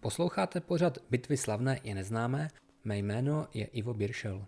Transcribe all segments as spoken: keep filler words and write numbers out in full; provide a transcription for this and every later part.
Posloucháte pořad Bitvy slavné i neznámé, mé jméno je Ivo Biršel.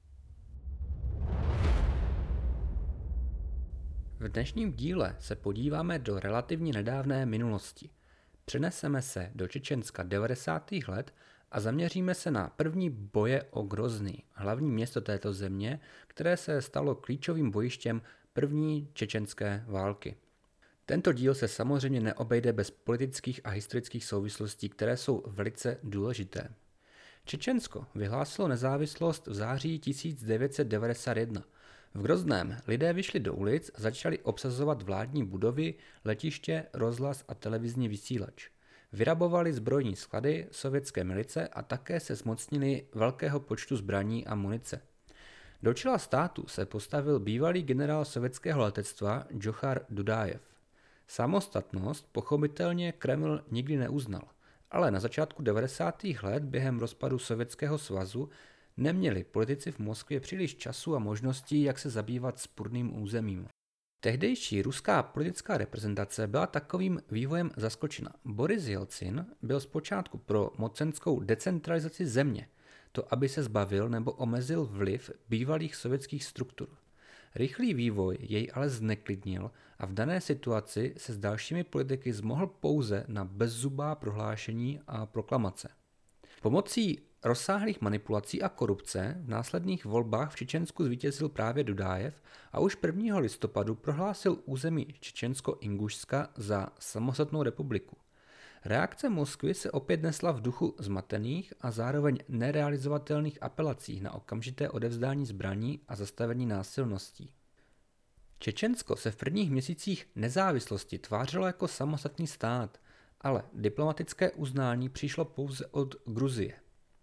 V dnešním díle se podíváme do relativně nedávné minulosti. Přeneseme se do Čečenska devadesátých let a zaměříme se na první boje o Grozny, hlavní město této země, které se stalo klíčovým bojištěm první čečenské války. Tento díl se samozřejmě neobejde bez politických a historických souvislostí, které jsou velice důležité. Čečensko vyhlásilo nezávislost v září tisíc devět set devadesát jedna. V Grozném lidé vyšli do ulic a začali obsazovat vládní budovy, letiště, rozhlas a televizní vysílač. Vyrabovali zbrojní sklady, sovětské milice a také se zmocnili velkého počtu zbraní a munice. Do čela státu se postavil bývalý generál sovětského letectva Džochar Dudajev. Samostatnost pochopitelně Kreml nikdy neuznal, ale na začátku devadesátých let během rozpadu Sovětského svazu neměli politici v Moskvě příliš času a možností, jak se zabývat spurným územím. Tehdejší ruská politická reprezentace byla takovým vývojem zaskočena. Boris Jelcin byl zpočátku pro mocenskou decentralizaci země, to aby se zbavil nebo omezil vliv bývalých sovětských struktur. Rychlý vývoj jej ale zneklidnil a v dané situaci se s dalšími politiky zmohl pouze na bezzubá prohlášení a proklamace. Pomocí rozsáhlých manipulací a korupce v následných volbách v Čečensku zvítězil právě Dudajev a už prvního listopadu prohlásil území Čečensko-Ingušska za samostatnou republiku. Reakce Moskvy se opět nesla v duchu zmatených a zároveň nerealizovatelných apelací na okamžité odevzdání zbraní a zastavení násilností. Čečensko se v prvních měsících nezávislosti tvářilo jako samostatný stát, ale diplomatické uznání přišlo pouze od Gruzie.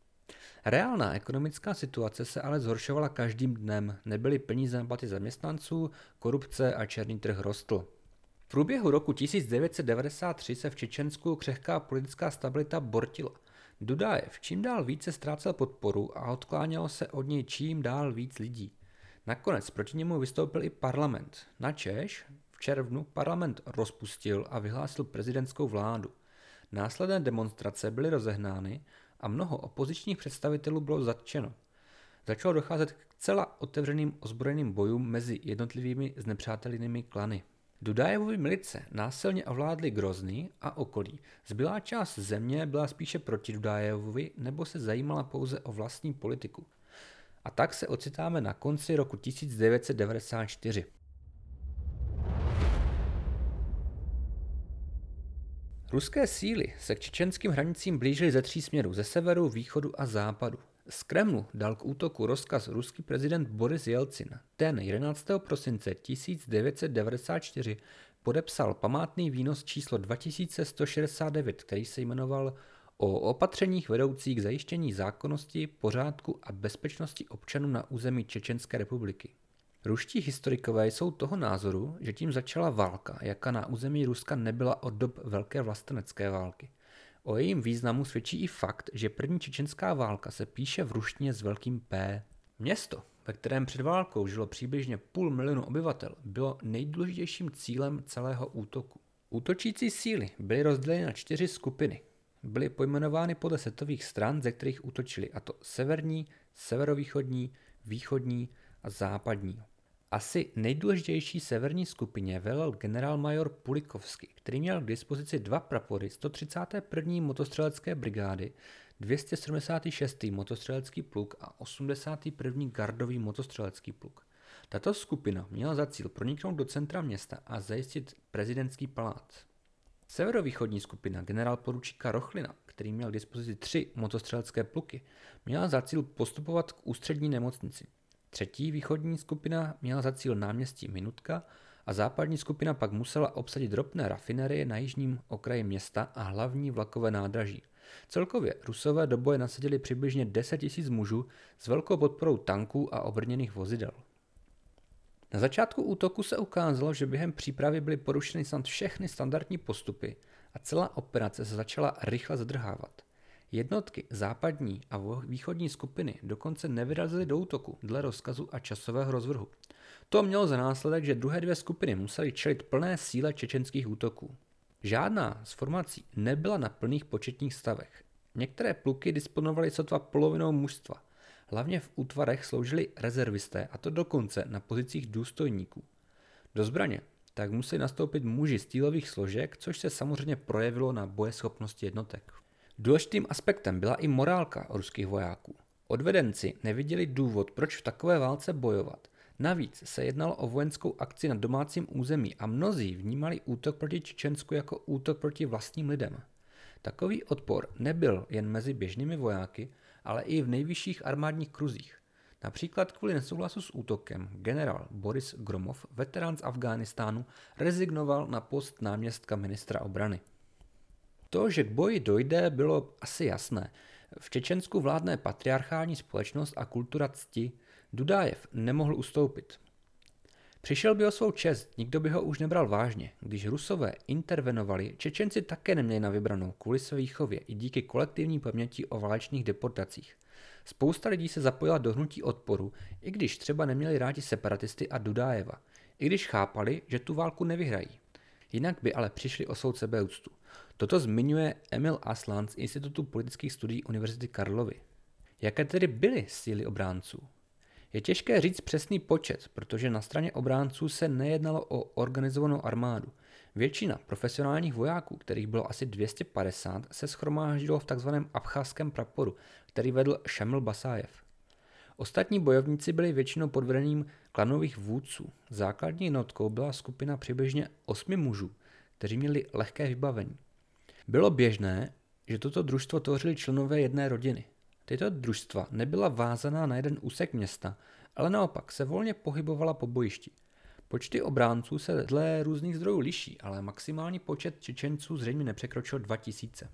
Reálná ekonomická situace se ale zhoršovala každým dnem, nebyly peníze na platy zaměstnanců, korupce a černý trh rostl. V průběhu roku tisíc devět set devadesát tři se v Čečensku křehká politická stabilita bortila. Dudajev čím dál více ztrácel podporu a odklánělo se od něj čím dál víc lidí. Nakonec proti němu vystoupil i parlament. Načež v červnu parlament rozpustil a vyhlásil prezidentskou vládu. Následné demonstrace byly rozehnány a mnoho opozičních představitelů bylo zatčeno. Začalo docházet k celá otevřeným ozbrojeným bojům mezi jednotlivými znepřátelenými klany. Dudajevovy milice násilně ovládly Grozny a okolí. Zbylá část země byla spíše proti Dudajevovi nebo se zajímala pouze o vlastní politiku. A tak se ocitáme na konci roku tisíc devět set devadesát čtyři. Ruské síly se k čečenským hranicím blížily ze tří směrů, ze severu, východu a západu. Z Kremlu dal k útoku rozkaz ruský prezident Boris Jelcin. Ten jedenáctého prosince tisíc devět set devadesát čtyři podepsal památný výnos číslo dva tisíce sto šedesát devět, který se jmenoval o opatřeních vedoucích k zajištění zákonnosti, pořádku a bezpečnosti občanů na území Čečenské republiky. Ruští historikové jsou toho názoru, že tím začala válka, jaká na území Ruska nebyla od dob Velké vlastenecké války. O jejím významu svědčí i fakt, že první čečenská válka se píše v ruštině s velkým P. Město, ve kterém před válkou žilo přibližně půl milionu obyvatel, bylo nejdůležitějším cílem celého útoku. Útočící síly byly rozděleny na čtyři skupiny. Byly pojmenovány podle setových stran, ze kterých útočili, a to severní, severovýchodní, východní a západní. Asi nejdůležitější severní skupině velel generálmajor Pulikovský, který měl k dispozici dva prapory sto třicáté první motostřelecké brigády, dvě stě sedmdesátý šestý motostřelecký pluk a osmdesátý první gardový motostřelecký pluk. Tato skupina měla za cíl proniknout do centra města a zajistit prezidentský palác. Severovýchodní skupina generálporučíka Rochlina, který měl k dispozici tři motostřelecké pluky, měla za cíl postupovat k ústřední nemocnici. Třetí východní skupina měla za cíl náměstí Minutka a západní skupina pak musela obsadit ropné rafinerie na jižním okraji města a hlavní vlakové nádraží. Celkově Rusové do boje nasadili přibližně deset tisíc mužů s velkou podporou tanků a obrněných vozidel. Na začátku útoku se ukázalo, že během přípravy byly porušeny snad všechny standardní postupy a celá operace se začala rychle zadrhávat. Jednotky západní a východní skupiny dokonce nevyrazily do útoku dle rozkazu a časového rozvrhu. To mělo za následek, že druhé dvě skupiny musely čelit plné síle čečenských útoků. Žádná z formací nebyla na plných početních stavech. Některé pluky disponovaly sotva polovinou mužstva. Hlavně v útvarech sloužili rezervisté, a to dokonce na pozicích důstojníků. Do zbraně tak museli nastoupit muži z týlových složek, což se samozřejmě projevilo na bojeschopnosti jednotek. Důležitým aspektem byla i morálka ruských vojáků. Odvedenci neviděli důvod, proč v takové válce bojovat. Navíc se jednalo o vojenskou akci na domácím území a mnozí vnímali útok proti Čečensku jako útok proti vlastním lidem. Takový odpor nebyl jen mezi běžnými vojáky, ale i v nejvyšších armádních kruzích. Například kvůli nesouhlasu s útokem generál Boris Gromov, veterán z Afghánistánu, rezignoval na post náměstka ministra obrany. To, že k boji dojde, bylo asi jasné. V Čečensku vládne patriarchální společnost a kultura cti. Dudajev nemohl ustoupit. Přišel by o svou čest, nikdo by ho už nebral vážně. Když Rusové intervenovali, Čečenci také neměli na vybranou kvůli své výchově i díky kolektivní paměti o válečných deportacích. Spousta lidí se zapojila do hnutí odporu, i když třeba neměli rádi separatisty a Dudajeva, i když chápali, že tu válku nevyhrají. Jinak by ale přišli o svou sebeúctu. Toto zmiňuje Emil Aslan z Institutu politických studií Univerzity Karlovy. Jaké tedy byly síly obránců? Je těžké říct přesný počet, protože na straně obránců se nejednalo o organizovanou armádu. Většina profesionálních vojáků, kterých bylo asi dvě stě padesát, se shromáždilo v tzv. Abcházském praporu, který vedl Šamil Basájev. Ostatní bojovníci byli většinou pod vedením klanových vůdců. Základní jednotkou byla skupina přibližně osmi mužů, kteří měli lehké vybavení. Bylo běžné, že toto družstvo tvořili členové jedné rodiny. Tyto družstva nebyla vázaná na jeden úsek města, ale naopak se volně pohybovala po bojišti. Počty obránců se dle různých zdrojů liší, ale maximální počet Čečenců zřejmě nepřekročil dva tisíce.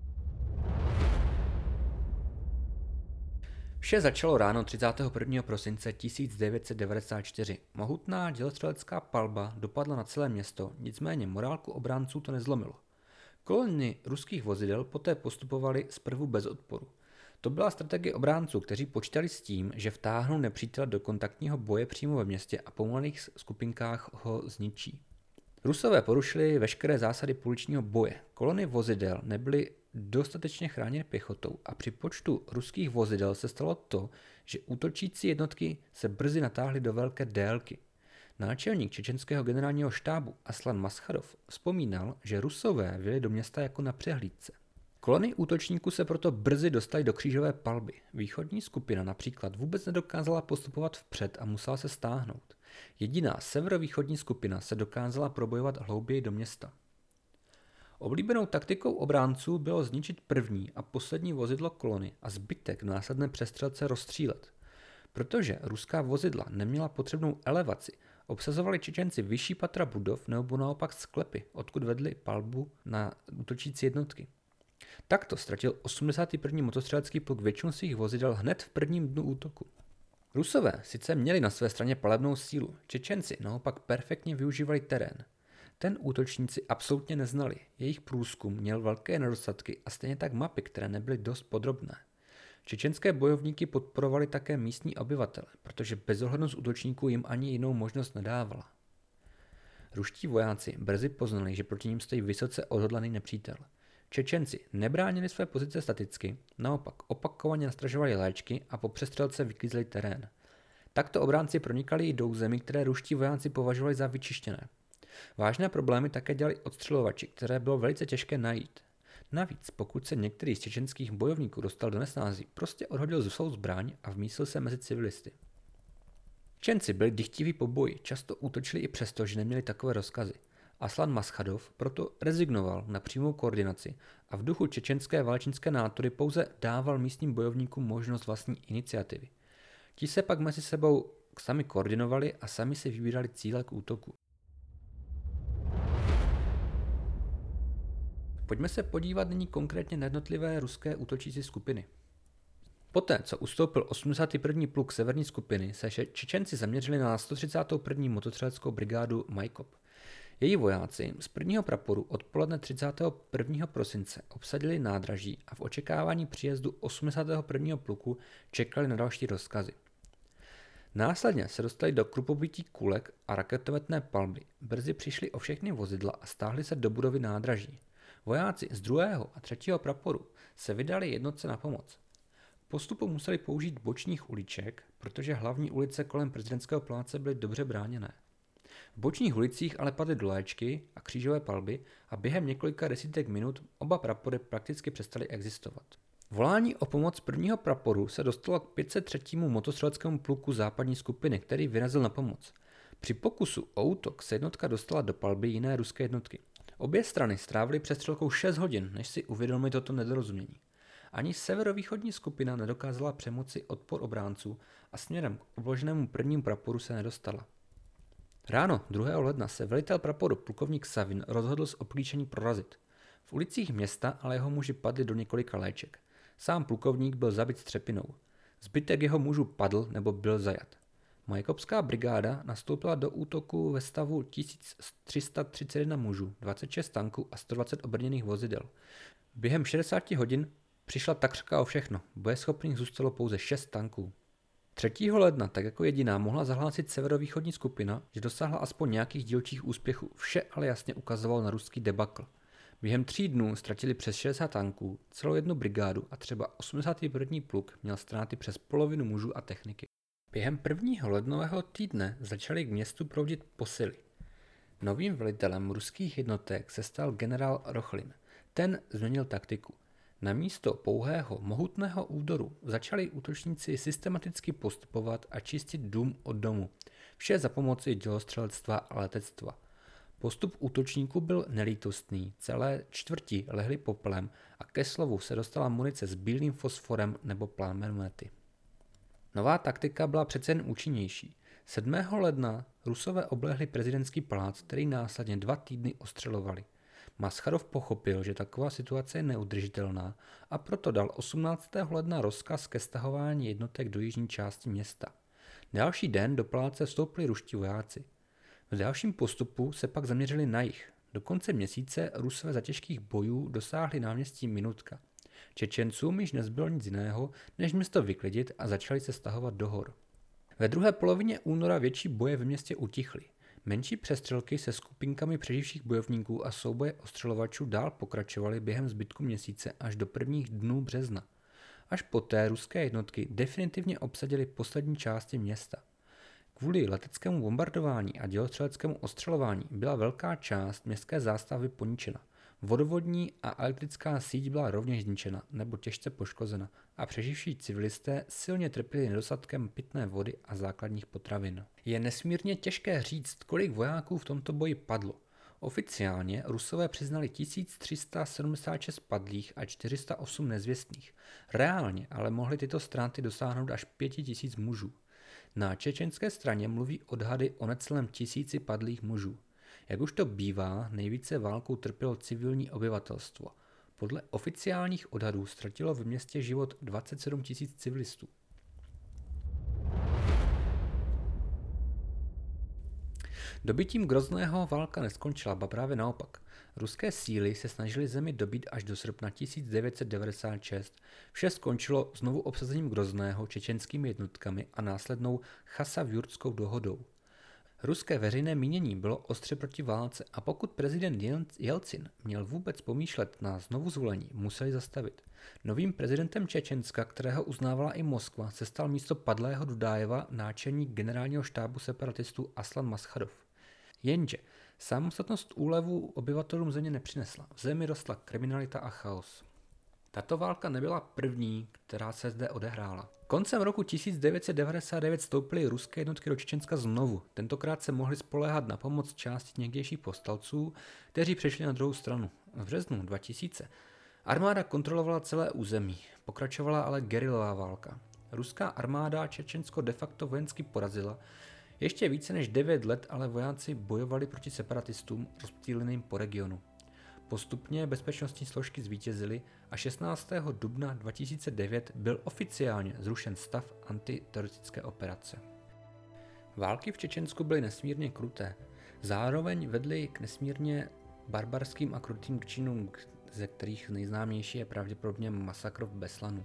Vše začalo ráno třicátého prvního prosince tisíc devět set devadesát čtyři. Mohutná dělostřelecká palba dopadla na celé město, nicméně morálku obránců to nezlomilo. Kolony ruských vozidel poté postupovaly zprvu bez odporu. To byla strategie obránců, kteří počítali s tím, že vtáhnou nepřítele do kontaktního boje přímo ve městě a po malých skupinkách ho zničí. Rusové porušili veškeré zásady pouličního boje. Kolony vozidel nebyly dostatečně chráněny pěchotou a při počtu ruských vozidel se stalo to, že útočící jednotky se brzy natáhly do velké délky. Náčelník čečenského generálního štábu Aslan Maschadov vzpomínal, že Rusové vyjeli do města jako na přehlídce. Kolony útočníků se proto brzy dostaly do křížové palby. Východní skupina například vůbec nedokázala postupovat vpřed a musela se stáhnout. Jediná severovýchodní skupina se dokázala probojovat hlouběji do města. Oblíbenou taktikou obránců bylo zničit první a poslední vozidlo kolony a zbytek v následné přestřelce rozstřílet. Protože ruská vozidla neměla potřebnou elevaci, obsazovali Čečenci vyšší patra budov nebo naopak sklepy, odkud vedli palbu na útočící jednotky. Takto ztratil osmdesátý první motostřelecký pluk většinu svých vozidel hned v prvním dnu útoku. Rusové sice měli na své straně palebnou sílu, Čečenci naopak perfektně využívali terén. Ten útočníci absolutně neznali, jejich průzkum měl velké nedostatky a stejně tak mapy, které nebyly dost podrobné. Čečenské bojovníky podporovali také místní obyvatele, protože bezohlednost útočníků jim ani jinou možnost nedávala. Ruští vojáci brzy poznali, že proti nim stojí vysoce odhodlaný nepřítel. Čečenci nebránili své pozice staticky, naopak opakovaně nastražovali léčky a po přestřelce vyklízeli terén. Takto obránci pronikali i do území, které ruští vojáci považovali za vyčištěné. Vážné problémy také dělali odstřelovači, které bylo velice těžké najít. Navíc, pokud se některý z čečenských bojovníků dostal do nesnází, prostě odhodil svou zbraň a vmísil se mezi civilisty. Čečenci byli dychtiví po boji, často útočili i přesto, že neměli takové rozkazy. Aslan Maschadov proto rezignoval na přímou koordinaci a v duchu čečenské válečnické nátury pouze dával místním bojovníkům možnost vlastní iniciativy. Ti se pak mezi sebou sami koordinovali a sami si vybírali cíle k útoku. Pojďme se podívat nyní konkrétně na jednotlivé ruské útočící skupiny. Poté, co ustoupil osmdesátý první pluk severní skupiny, se Čečenci zaměřili na sto třicátou první motostřeleckou brigádu Majkop. Její vojáci z prvního praporu odpoledne třicátého prvního prosince obsadili nádraží a v očekávání příjezdu osmdesátého prvního pluku čekali na další rozkazy. Následně se dostali do krupobytí kulek a raketometné palby. Brzy přišli o všechny vozidla a stáhli se do budovy nádraží. Vojáci z druhého a třetího praporu se vydali jednotce na pomoc. K postupu museli použít bočních uliček, protože hlavní ulice kolem prezidentského paláce byly dobře bráněné. V bočních ulicích ale padly doléčky a křížové palby a během několika desítek minut oba prapory prakticky přestaly existovat. Volání o pomoc prvního praporu se dostalo k pět set třetímu motostřeleckému pluku západní skupiny, který vyrazil na pomoc. Při pokusu o útok se jednotka dostala do palby jiné ruské jednotky. Obě strany strávily přestřelkou šest hodin, než si uvědomili toto nedorozumění. Ani severovýchodní skupina nedokázala přemoci odpor obránců a směrem k obloženému prvnímu praporu se nedostala. Ráno druhého ledna se velitel praporu plukovník Savin rozhodl z obklíčení prorazit. V ulicích města ale jeho muži padli do několika léček. Sám plukovník byl zabit střepinou. Zbytek jeho mužů padl nebo byl zajat. Majkovská brigáda nastoupila do útoku ve stavu tisíc tři sta třicet jedna mužů, dvacet šest tanků a sto dvacet obrněných vozidel. Během šedesáti hodin přišla takřka o všechno, bojeschopných zůstalo pouze šest tanků. třetího ledna tak jako jediná mohla zahlásit severovýchodní skupina, že dosáhla aspoň nějakých dílčích úspěchů, vše ale jasně ukazovalo na ruský debakl. Během tří dnů ztratili přes šedesát tanků, celou jednu brigádu a třeba osmdesátý první pluk měl ztráty přes polovinu mužů a techniky. Během prvního lednového týdne začaly k městu proudit posily. Novým velitelem ruských jednotek se stal generál Rochlin. Ten změnil taktiku. Na místo pouhého mohutného údoru začali útočníci systematicky postupovat a čistit dům od domu. Vše za pomoci dělostřelectva a letectva. Postup útočníků byl nelítostný, celé čtvrti lehly popelem a ke slovu se dostala munice s bílým fosforem nebo plámenomety. Nová taktika byla přece jen účinnější. sedmého ledna Rusové oblehli prezidentský palác, který následně dva týdny ostřelovali. Maschadov pochopil, že taková situace je neudržitelná a proto dal osmnáctého ledna rozkaz ke stahování jednotek do jižní části města. Další den do paláce vstoupili ruští vojáci. V dalším postupu se pak zaměřili na jih. Do konce měsíce Rusové za těžkých bojů dosáhli náměstí Minutka. Čečencům již nezbylo nic jiného, než město vyklidit a začali se stahovat do hor. Ve druhé polovině února větší boje ve městě utichly. Menší přestřelky se skupinkami přeživších bojovníků a souboje ostřelovačů dál pokračovaly během zbytku měsíce až do prvních dnů března. Až poté ruské jednotky definitivně obsadily poslední části města. Kvůli leteckému bombardování a dělostřeleckému ostřelování byla velká část městské zástavby poničena. Vodovodní a elektrická síť byla rovněž zničena nebo těžce poškozena a přeživší civilisté silně trpěli nedostatkem pitné vody a základních potravin. Je nesmírně těžké říct, kolik vojáků v tomto boji padlo. Oficiálně Rusové přiznali tisíc tři sta sedmdesát šest padlých a čtyři sta osm nezvěstných. Reálně ale mohly tyto ztráty dosáhnout až pět tisíc mužů. Na čečenské straně mluví odhady o necelém tisíci padlých mužů. Jak už to bývá, nejvíce válkou trpělo civilní obyvatelstvo. Podle oficiálních odhadů ztratilo v městě život dvacet sedm tisíc civilistů. Dobytím Grozného válka neskončila, ba právě naopak. Ruské síly se snažily zemi dobít až do srpna tisíc devět set devadesát šest. Vše skončilo znovu obsazením Grozného čečenskými jednotkami a následnou Chasavjurtskou dohodou. Ruské veřejné mínění bylo ostře proti válce a pokud prezident Jelcin měl vůbec pomýšlet na znovuzvolení, museli zastavit. Novým prezidentem Čečenska, kterého uznávala i Moskva, se stal místo padlého Dudájeva náčelník generálního štábu separatistů Aslan Maschadov. Jenže samostatnost úlevu obyvatelům země nepřinesla. V zemi rostla kriminalita a chaos. Tato válka nebyla první, která se zde odehrála. Koncem roku tisíc devět set devadesát devět vstoupily ruské jednotky do Čečenska znovu. Tentokrát se mohly spoléhat na pomoc části někdejších povstalců, kteří přešli na druhou stranu. V březnu dva tisíce armáda kontrolovala celé území, pokračovala ale gerilová válka. Ruská armáda Čečensko de facto vojensky porazila. Ještě více než devět let ale vojáci bojovali proti separatistům rozptýleným po regionu. Postupně bezpečnostní složky zvítězily a šestnáctého dubna dva tisíce devět byl oficiálně zrušen stav antiteroristické operace. Války v Čečensku byly nesmírně kruté, zároveň vedly k nesmírně barbarským a krutým činům, ze kterých nejznámější je pravděpodobně masakr v Beslanu.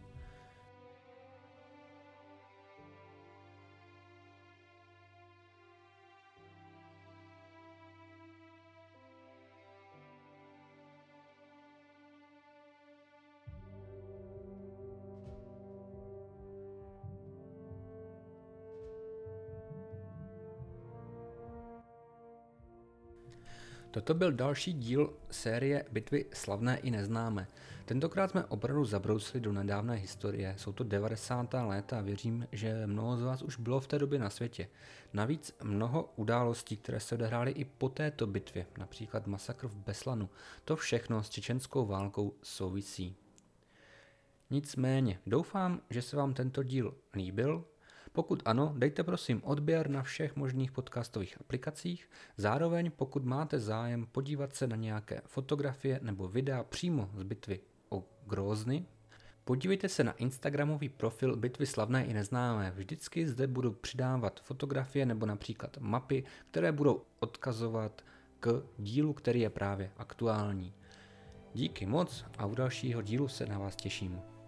Toto byl další díl série Bitvy slavné i neznámé. Tentokrát jsme opravdu zabrousili do nedávné historie, jsou to devadesátá léta a věřím, že mnoho z vás už bylo v té době na světě. Navíc mnoho událostí, které se odehrály i po této bitvě, například masakr v Beslanu, to všechno s čečenskou válkou souvisí. Nicméně, doufám, že se vám tento díl líbil. Pokud ano, dejte prosím odběr na všech možných podcastových aplikacích. Zároveň, pokud máte zájem podívat se na nějaké fotografie nebo videa přímo z bitvy o Grozny, podívejte se na instagramový profil Bitvy slavné i neznámé. Vždycky zde budu přidávat fotografie nebo například mapy, které budou odkazovat k dílu, který je právě aktuální. Díky moc a u dalšího dílu se na vás těším.